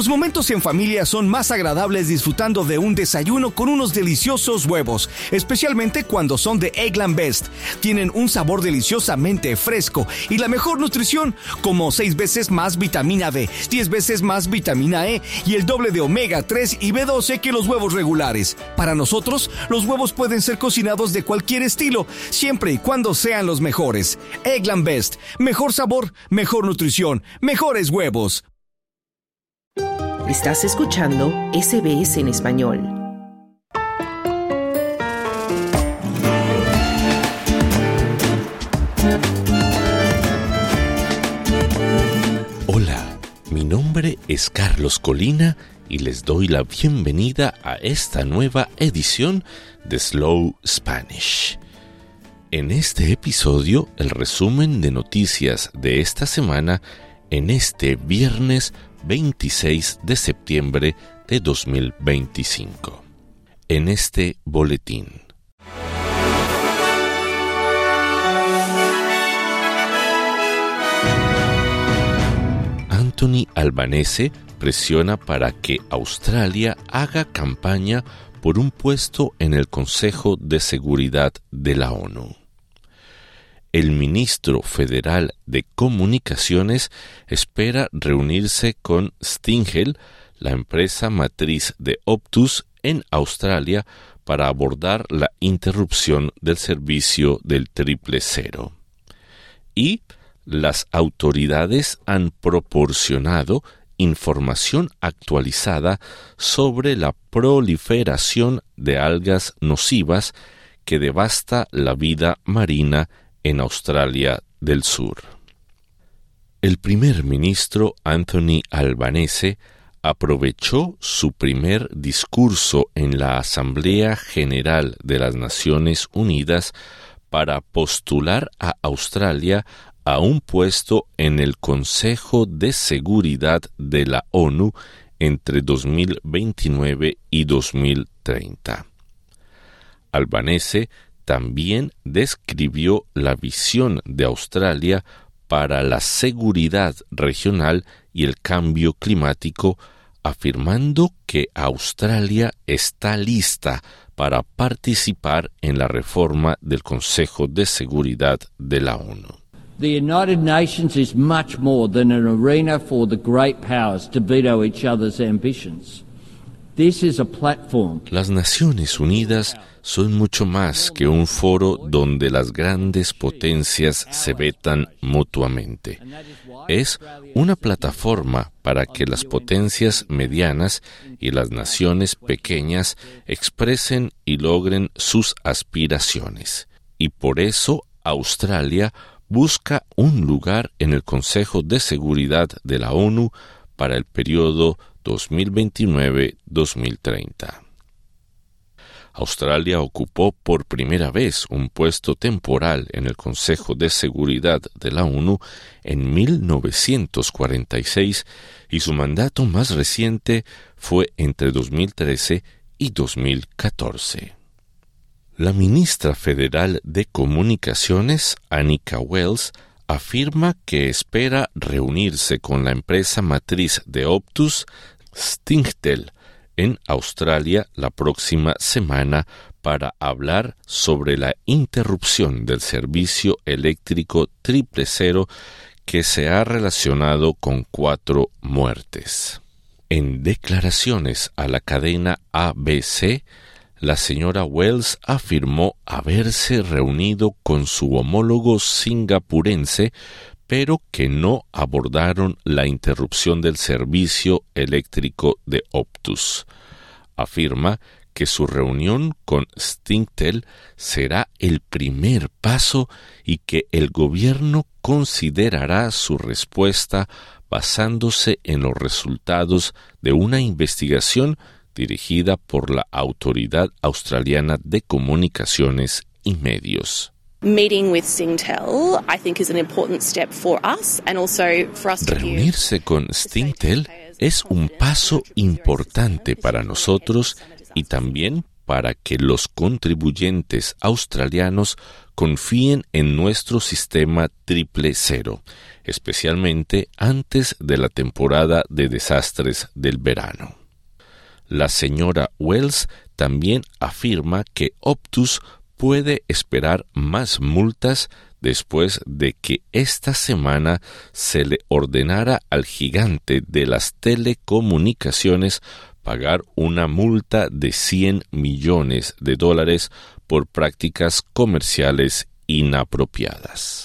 Los momentos en familia son más agradables disfrutando de un desayuno con unos deliciosos huevos, especialmente cuando son de Eggland Best. Tienen un sabor deliciosamente fresco y la mejor nutrición, como 6 veces más vitamina B, 10 veces más vitamina E y el doble de omega 3 y B12 que los huevos regulares. Para nosotros, los huevos pueden ser cocinados de cualquier estilo, siempre y cuando sean los mejores. Eggland Best. Mejor sabor, mejor nutrición, mejores huevos. Estás escuchando SBS en español. Hola, mi nombre es Carlos Colina y les doy la bienvenida a esta nueva edición de Slow Spanish. En este episodio, el resumen de noticias de esta semana en este viernes 26 de septiembre de 2025. En este boletín. Anthony Albanese presiona para que Australia haga campaña por un puesto en el Consejo de Seguridad de la ONU. El ministro federal de Comunicaciones espera reunirse con Stingtel, la empresa matriz de Optus en Australia, para abordar la interrupción del servicio del 000. Y las autoridades han proporcionado información actualizada sobre la proliferación de algas nocivas que devasta la vida marina en Australia del Sur. El primer ministro Anthony Albanese aprovechó su primer discurso en la Asamblea General de las Naciones Unidas para postular a Australia a un puesto en el Consejo de Seguridad de la ONU entre 2029 y 2030. Albanese también describió la visión de Australia para la seguridad regional y el cambio climático, afirmando que Australia está lista para participar en la reforma del Consejo de Seguridad de la ONU. The United Nations is much more than an arena for the great powers to veto each other's ambitions. This is a platform. Las Naciones Unidas son mucho más que un foro donde las grandes potencias se vetan mutuamente. Es una plataforma para que las potencias medianas y las naciones pequeñas expresen y logren sus aspiraciones. Y por eso Australia busca un lugar en el Consejo de Seguridad de la ONU para el periodo 2029-2030. Australia ocupó por primera vez un puesto temporal en el Consejo de Seguridad de la ONU en 1946 y su mandato más reciente fue entre 2013 y 2014. La ministra federal de Comunicaciones, Anika Wells, afirma que espera reunirse con la empresa matriz de Optus, Stingtel, en Australia la próxima semana para hablar sobre la interrupción del servicio eléctrico 000 que se ha relacionado con 4 muertes. En declaraciones a la cadena ABC, la señora Wells afirmó haberse reunido con su homólogo singapurense, pero que no abordaron la interrupción del servicio eléctrico de Optus. Afirma que su reunión con Stingtel será el primer paso y que el gobierno considerará su respuesta basándose en los resultados de una investigación dirigida por la Autoridad Australiana de Comunicaciones y Medios. Reunirse con Stingtel es un paso importante para nosotros y también para que los contribuyentes australianos confíen en nuestro sistema 000, especialmente antes de la temporada de desastres del verano. La señora Wells también afirma que Optus puede esperar más multas después de que esta semana se le ordenara al gigante de las telecomunicaciones pagar una multa de $100 millones por prácticas comerciales inapropiadas.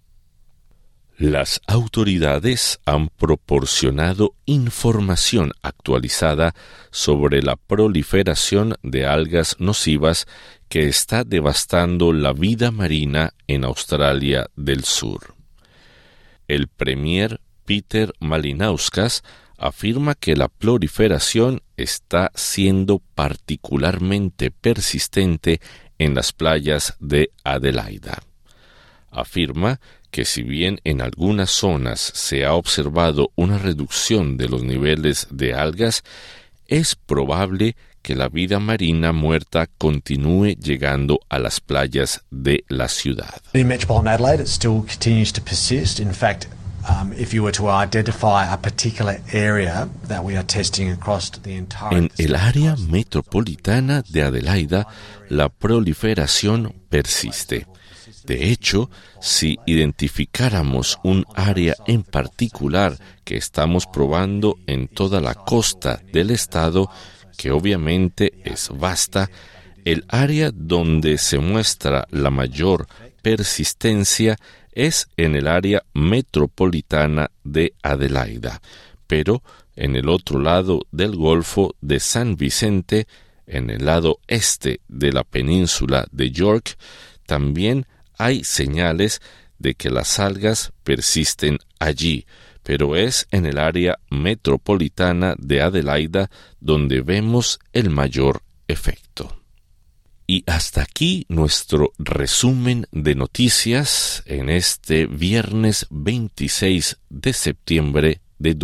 Las autoridades han proporcionado información actualizada sobre la proliferación de algas nocivas que está devastando la vida marina en Australia del Sur. El premier Peter Malinauskas afirma que la proliferación está siendo particularmente persistente en las playas de Adelaida. Afirma que si bien en algunas zonas se ha observado una reducción de los niveles de algas, es probable que la vida marina muerta continúe llegando a las playas de la ciudad. In Metropolitan Adelaide, it still continues to persist. In fact, if you were to identify a particular area that we are testing across the entire... En el área metropolitana de Adelaida, la proliferación persiste. De hecho, si identificáramos un área en particular que estamos probando en toda la costa del estado, que obviamente es vasta, el área donde se muestra la mayor persistencia es en el área metropolitana de Adelaida, pero en el otro lado del Golfo de San Vicente, en el lado este de la península de York, también hay señales de que las algas persisten allí, pero es en el área metropolitana de Adelaida donde vemos el mayor efecto. Y hasta aquí nuestro resumen de noticias en este viernes 26 de septiembre de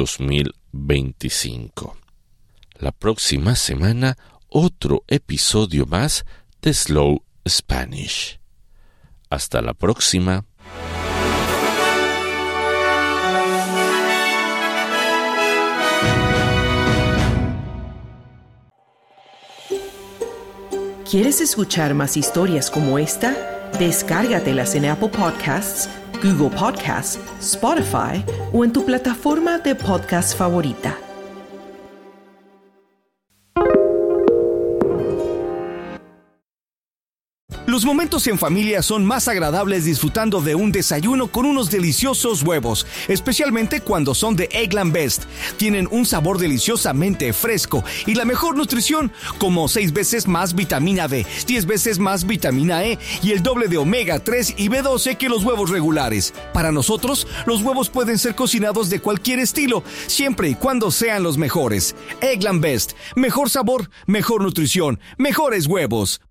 2025. La próxima semana, otro episodio más de Slow Spanish. Hasta la próxima. ¿Quieres escuchar más historias como esta? Descárgatelas en Apple Podcasts, Google Podcasts, Spotify o en tu plataforma de podcast favorita. Los momentos en familia son más agradables disfrutando de un desayuno con unos deliciosos huevos, especialmente cuando son de Eggland Best. Tienen un sabor deliciosamente fresco y la mejor nutrición, como 6 veces más vitamina B, 10 veces más vitamina E y el doble de omega 3 y B12 que los huevos regulares. Para nosotros, los huevos pueden ser cocinados de cualquier estilo, siempre y cuando sean los mejores. Eggland Best, mejor sabor, mejor nutrición, mejores huevos.